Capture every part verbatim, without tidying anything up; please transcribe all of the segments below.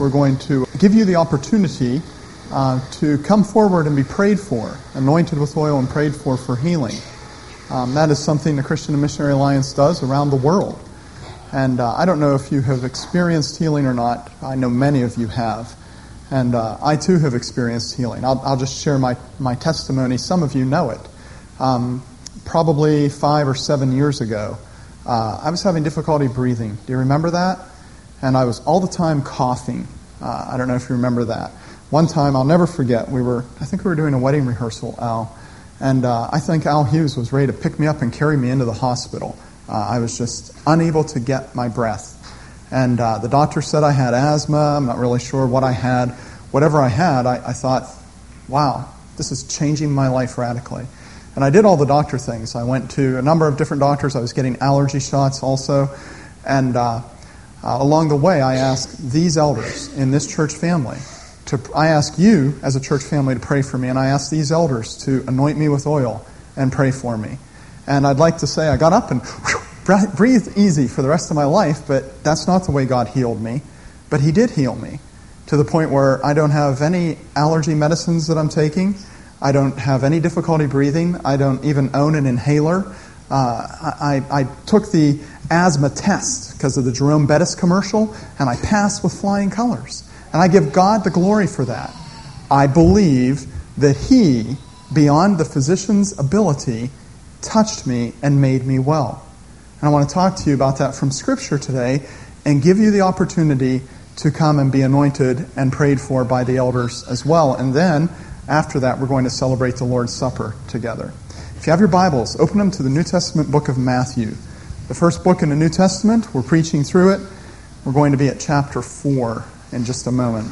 we're going to give you the opportunity uh, to come forward and be prayed for, anointed with oil and prayed for for healing. Um, that is something the Christian Missionary Alliance does around the world. And uh, I don't know if you have experienced healing or not. I know many of you have. And uh, I too have experienced healing. I'll, I'll just share my, my testimony. Some of you know it. Um, probably five or seven years ago, uh, I was having difficulty breathing. Do you remember that? And I was all the time coughing. Uh, I don't know if you remember that. One time, I'll never forget, we were, I think we were doing a wedding rehearsal, Al. And uh, I think Al Hughes was ready to pick me up and carry me into the hospital. Uh, I was just unable to get my breath. And uh, the doctor said I had asthma. I'm not really sure what I had. Whatever I had, I, I thought, wow, this is changing my life radically. And I did all the doctor things. I went to a number of different doctors. I was getting allergy shots also. And uh, uh, along the way, I asked these elders in this church family, to, I asked you as a church family to pray for me, and I asked these elders to anoint me with oil and pray for me. And I'd like to say I got up and whew, breathed easy for the rest of my life, but that's not the way God healed me. But He did heal me to the point where I don't have any allergy medicines that I'm taking. I don't have any difficulty breathing. I don't even own an inhaler. Uh, I, I took the asthma test because of the Jerome Bettis commercial, and I passed with flying colors. And I give God the glory for that. I believe that He, beyond the physician's ability, touched me and made me well. And I want to talk to you about that from Scripture today and give you the opportunity to come and be anointed and prayed for by the elders as well. And then, after that, we're going to celebrate the Lord's Supper together. If you have your Bibles, open them to the New Testament book of Matthew. The first book in the New Testament, we're preaching through it. We're going to be at chapter four in just a moment.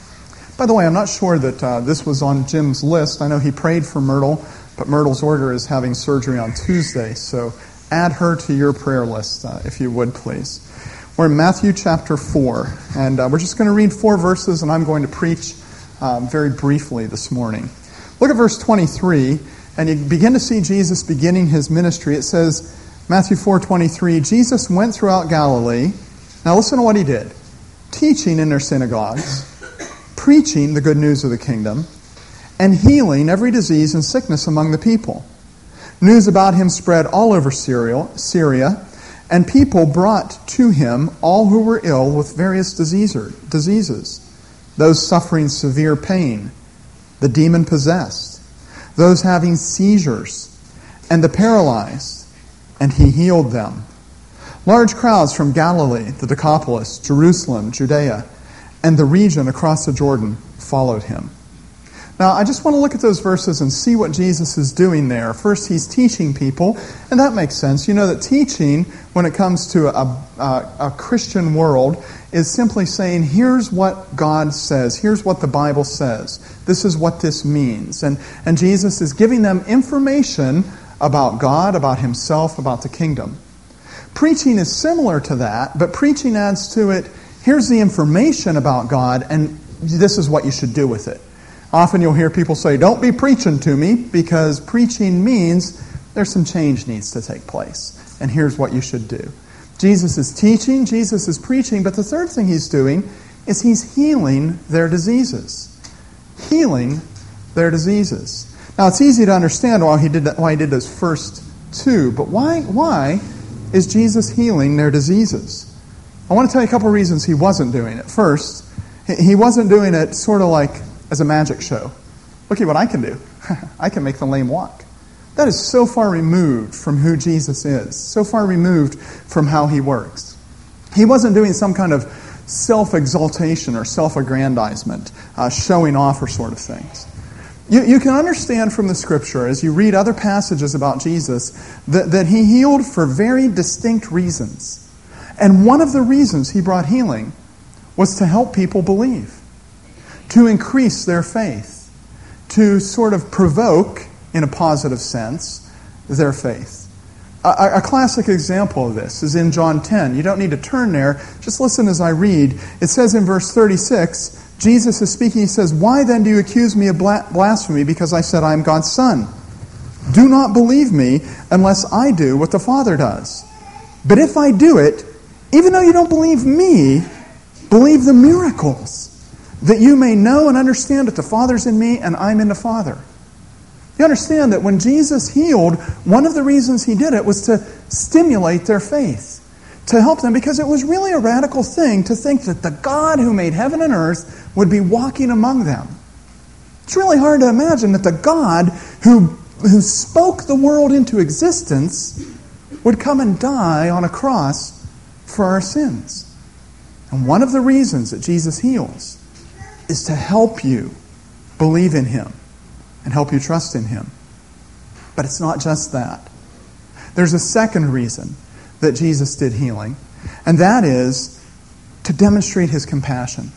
By the way, I'm not sure that uh, this was on Jim's list. I know he prayed for Myrtle, but Myrtle's order is having surgery on Tuesday, so add her to your prayer list, uh, if you would, please. We're in Matthew chapter four, and uh, we're just going to read four verses, and I'm going to preach um, very briefly this morning. Look at verse twenty-three, and you begin to see Jesus beginning His ministry. It says, Matthew four twenty-three, Jesus went throughout Galilee. Now listen to what He did. Teaching in their synagogues, preaching the good news of the kingdom, and healing every disease and sickness among the people. News about Him spread all over Syria, and people brought to Him all who were ill with various diseases, those suffering severe pain, the demon-possessed, those having seizures, and the paralyzed, and He healed them. Large crowds from Galilee, the Decapolis, Jerusalem, Judea, and the region across the Jordan followed Him. Now, I just want to look at those verses and see what Jesus is doing there. First, He's teaching people, and that makes sense. You know that teaching, when it comes to a, a, a Christian world, is simply saying, here's what God says, here's what the Bible says, this is what this means. And, and Jesus is giving them information about God, about Himself, about the kingdom. Preaching is similar to that, but preaching adds to it, here's the information about God, and this is what you should do with it. Often you'll hear people say, don't be preaching to me, because preaching means there's some change needs to take place. And here's what you should do. Jesus is teaching, Jesus is preaching, but the third thing He's doing is He's healing their diseases. Healing their diseases. Now it's easy to understand why He did that, why He did those first two, but why, why is Jesus healing their diseases? I want to tell you a couple of reasons He wasn't doing it. First, He wasn't doing it sort of like as a magic show. Look at what I can do. I can make the lame walk. That is so far removed from who Jesus is, so far removed from how He works. He wasn't doing some kind of self-exaltation or self-aggrandizement, uh, showing off or sort of things. You, you can understand from the Scripture, as you read other passages about Jesus, that, that He healed for very distinct reasons. And one of the reasons He brought healing was to help people believe, to increase their faith, to sort of provoke, in a positive sense, their faith. A, a classic example of this is in John ten. You don't need to turn there. Just listen as I read. It says in verse thirty-six, Jesus is speaking. He says, "Why then do you accuse me of blasphemy because I said I am God's Son? Do not believe me unless I do what the Father does. But if I do it, even though you don't believe me, Believe the miracles, that you may know and understand that the Father's in me and I'm in the Father. You understand that when Jesus healed, one of the reasons he did it was to stimulate their faith, to help them, because it was really a radical thing to think that the God who made heaven and earth would be walking among them. It's really hard to imagine that the God who, who spoke the world into existence would come and die on a cross for our sins. And one of the reasons that Jesus heals is to help you believe in him and help you trust in him. But it's not just that. There's a second reason that Jesus did healing, and that is to demonstrate his compassion.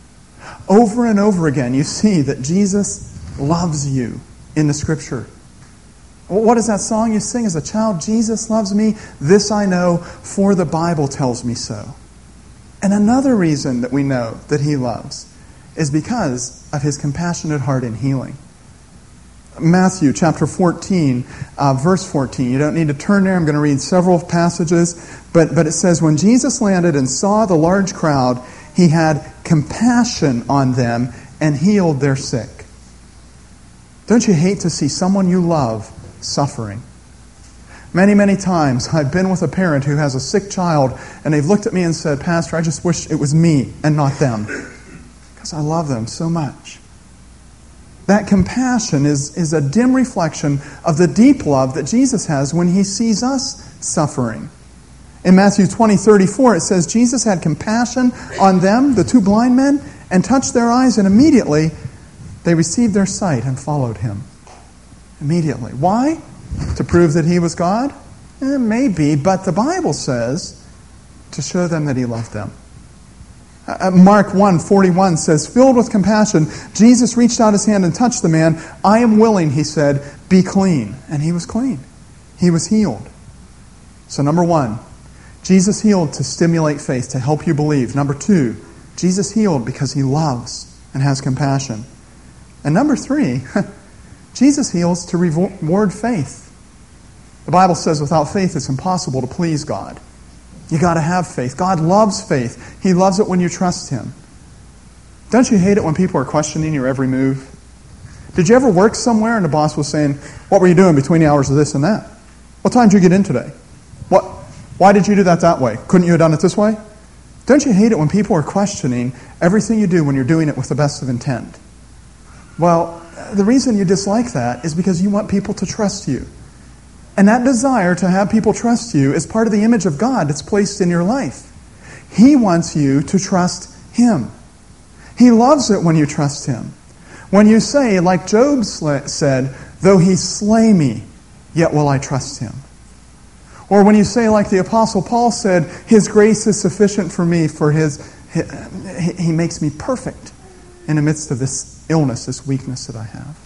Over and over again, you see that Jesus loves you in the Scripture. What is that song you sing as a child? Jesus loves me, this I know, for the Bible tells me so. And another reason that we know that he loves is because of his compassionate heart in healing. Matthew chapter fourteen, uh, verse fourteen. You don't need to turn there. I'm going to read several passages. But, but it says, when Jesus landed and saw the large crowd, he had compassion on them and healed their sick. Don't you hate to see someone you love suffering? Many, many times I've been with a parent who has a sick child and they've looked at me and said, Pastor, I just wish it was me and not them, because I love them so much. That compassion is, is a dim reflection of the deep love that Jesus has when he sees us suffering. In Matthew twenty thirty-four, it says, Jesus had compassion on them, the two blind men, and touched their eyes, and immediately they received their sight and followed him. Immediately. Why? To prove that he was God? Eh, maybe, but the Bible says to show them that he loved them. Uh, Mark one forty-one says, filled with compassion, Jesus reached out his hand and touched the man. I am willing, he said, be clean. And he was clean. He was healed. So number one, Jesus healed to stimulate faith, to help you believe. Number two, Jesus healed because he loves and has compassion. And number three, Jesus heals to reward faith. The Bible says without faith it's impossible to please God. You got to have faith. God loves faith. He loves it when you trust him. Don't you hate it when people are questioning your every move? Did you ever work somewhere and the boss was saying, what were you doing between the hours of this and that? What time did you get in today? What? Why did you do that that way? Couldn't you have done it this way? Don't you hate it when people are questioning everything you do when you're doing it with the best of intent? Well, the reason you dislike that is because you want people to trust you. And that desire to have people trust you is part of the image of God that's placed in your life. He wants you to trust him. He loves it when you trust him. When you say, like Job said, though he slay me, yet will I trust him. Or when you say, like the Apostle Paul said, his grace is sufficient for me, for his, he makes me perfect in the midst of this illness, this weakness that I have.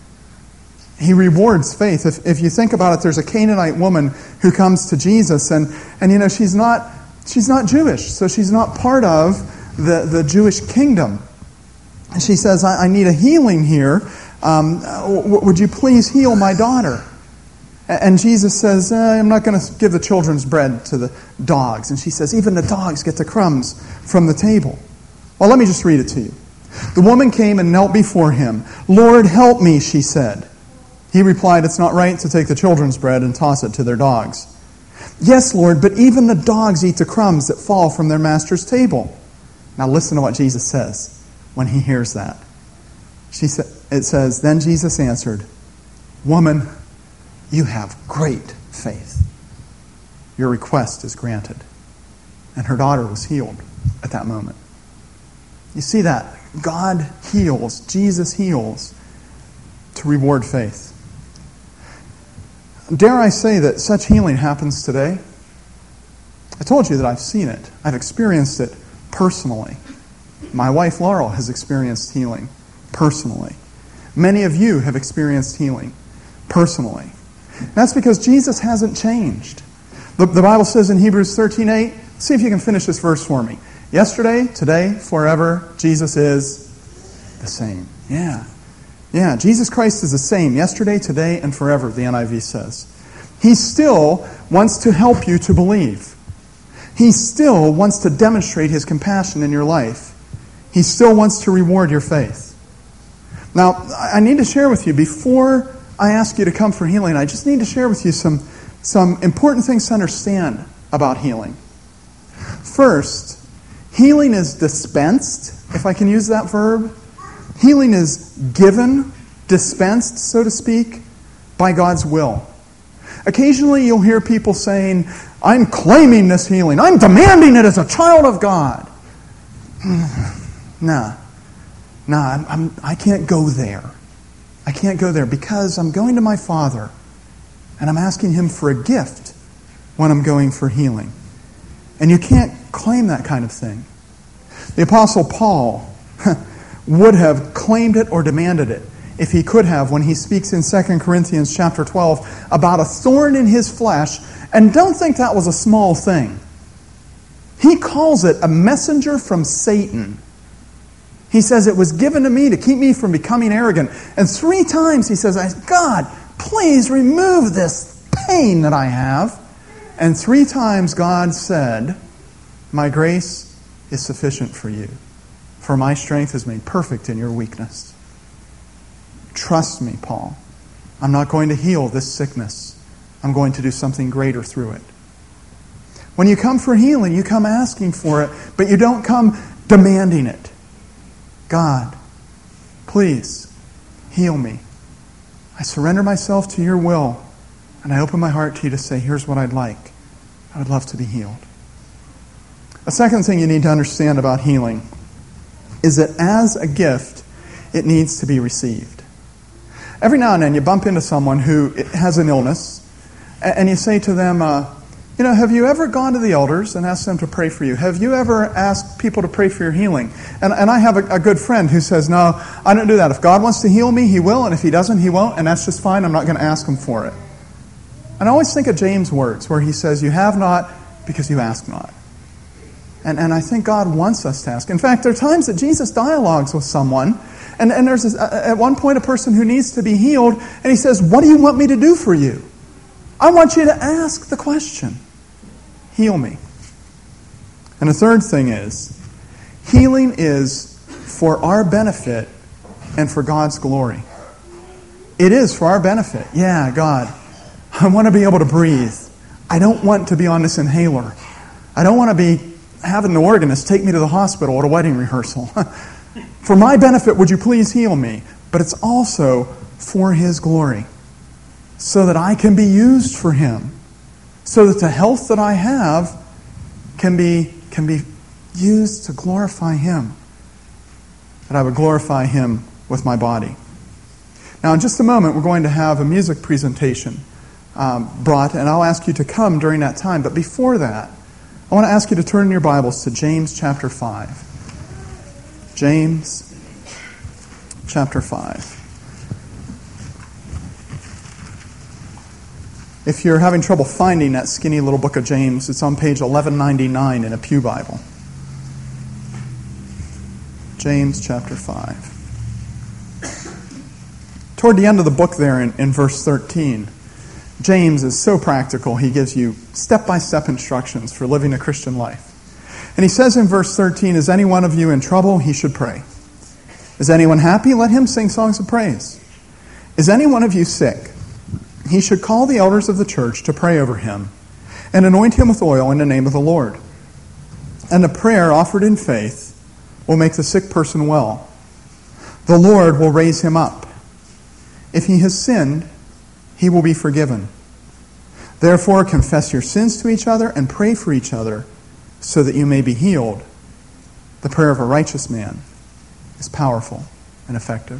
He rewards faith. If, if you think about it, there's a Canaanite woman who comes to Jesus, and, and you know, she's not she's not Jewish, so she's not part of the, the Jewish kingdom. And she says, I, I need a healing here. Um, w- would you please heal my daughter? And Jesus says, eh, I'm not going to give the children's bread to the dogs. And she says, even the dogs get the crumbs from the table. Well, let me just read it to you. The woman came and knelt before him. Lord, help me, she said. He replied, it's not right to take the children's bread and toss it to their dogs. Yes, Lord, but even the dogs eat the crumbs that fall from their master's table. Now listen to what Jesus says when he hears that. She sa- it says, then Jesus answered, woman, you have great faith. Your request is granted. And her daughter was healed at that moment. You see that? God heals, Jesus heals to reward faith. Dare I say that such healing happens today? I told you that I've seen it. I've experienced it personally. My wife Laurel has experienced healing personally. Many of you have experienced healing personally. That's because Jesus hasn't changed. The, the Bible says in Hebrews thirteen eight, see if you can finish this verse for me. Yesterday, today, forever, Jesus is the same. Yeah. Yeah, Jesus Christ is the same yesterday, today, and forever, the N I V says. He still wants to help you to believe. He still wants to demonstrate His compassion in your life. He still wants to reward your faith. Now, I need to share with you, before I ask you to come for healing, I just need to share with you some, some important things to understand about healing. First, healing is dispensed, if I can use that verb. Healing is given, dispensed, so to speak, by God's will. Occasionally you'll hear people saying, I'm claiming this healing. I'm demanding it as a child of God. Nah. Nah, I'm, I'm, I can't go there. I can't go there because I'm going to my Father and I'm asking Him for a gift when I'm going for healing. And you can't claim that kind of thing. The Apostle Paul would have claimed it or demanded it if he could have when he speaks in Second Corinthians chapter twelve about a thorn in his flesh. And don't think that was a small thing. He calls it a messenger from Satan. He says it was given to me to keep me from becoming arrogant. And three times he says, God, please remove this pain that I have. And three times God said, my grace is sufficient for you, for my strength is made perfect in your weakness. Trust me, Paul. I'm not going to heal this sickness. I'm going to do something greater through it. When you come for healing, you come asking for it, but you don't come demanding it. God, please heal me. I surrender myself to your will, and I open my heart to you to say, here's what I'd like. I would love to be healed. A second thing you need to understand about healing is that as a gift, it needs to be received. Every now and then you bump into someone who has an illness, and you say to them, uh, you know, have you ever gone to the elders and asked them to pray for you? Have you ever asked people to pray for your healing? And, and I have a, a good friend who says, no, I don't do that. If God wants to heal me, He will, and if He doesn't, He won't, and that's just fine. I'm not going to ask Him for it. And I always think of James' words where he says, you have not because you ask not. And, and I think God wants us to ask. In fact, there are times that Jesus dialogues with someone, and, and there's this, at one point a person who needs to be healed, and He says, what do you want me to do for you? I want you to ask the question. Heal me. And the third thing is, healing is for our benefit and for God's glory. It is for our benefit. Yeah, God, I want to be able to breathe. I don't want to be on this inhaler. I don't want to be having the organist take me to the hospital at a wedding rehearsal. For my benefit, would you please heal me? But it's also for His glory, so that I can be used for Him, so that the health that I have can be, can be used to glorify Him, that I would glorify Him with my body. Now, in just a moment, we're going to have a music presentation um, brought, and I'll ask you to come during that time. But before that, I want to ask you to turn in your Bibles to James chapter five. James chapter five. If you're having trouble finding that skinny little book of James, it's on page eleven ninety-nine in a Pew Bible. James chapter five. Toward the end of the book there in, in verse thirteen, James is so practical, he gives you step-by-step instructions for living a Christian life. And he says in verse thirteen, is any one of you in trouble? He should pray. Is anyone happy? Let him sing songs of praise. Is any one of you sick? He should call the elders of the church to pray over him and anoint him with oil in the name of the Lord. And the prayer offered in faith will make the sick person well. The Lord will raise him up. If he has sinned, he will be forgiven. Therefore, confess your sins to each other and pray for each other so that you may be healed. The prayer of a righteous man is powerful and effective.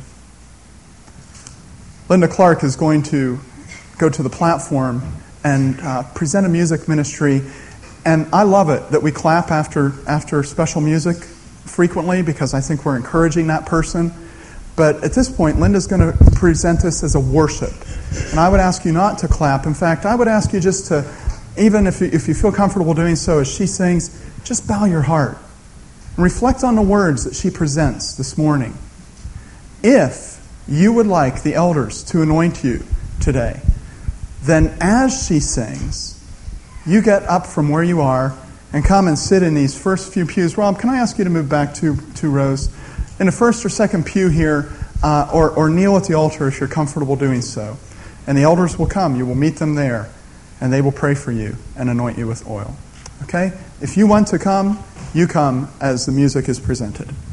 Linda Clark is going to go to the platform and uh, present a music ministry. And I love it that we clap after after special music frequently, because I think we're encouraging that person. But at this point, Linda's going to present this as a worship. And I would ask you not to clap. In fact, I would ask you just to, even if you, if you feel comfortable doing so as she sings, just bow your heart and reflect on the words that she presents this morning. If you would like the elders to anoint you today, then as she sings, you get up from where you are and come and sit in these first few pews. Rob, can I ask you to move back two, two rows? In the first or second pew here, uh, or, or kneel at the altar if you're comfortable doing so. And the elders will come. You will meet them there, and they will pray for you and anoint you with oil. Okay? If you want to come, you come as the music is presented.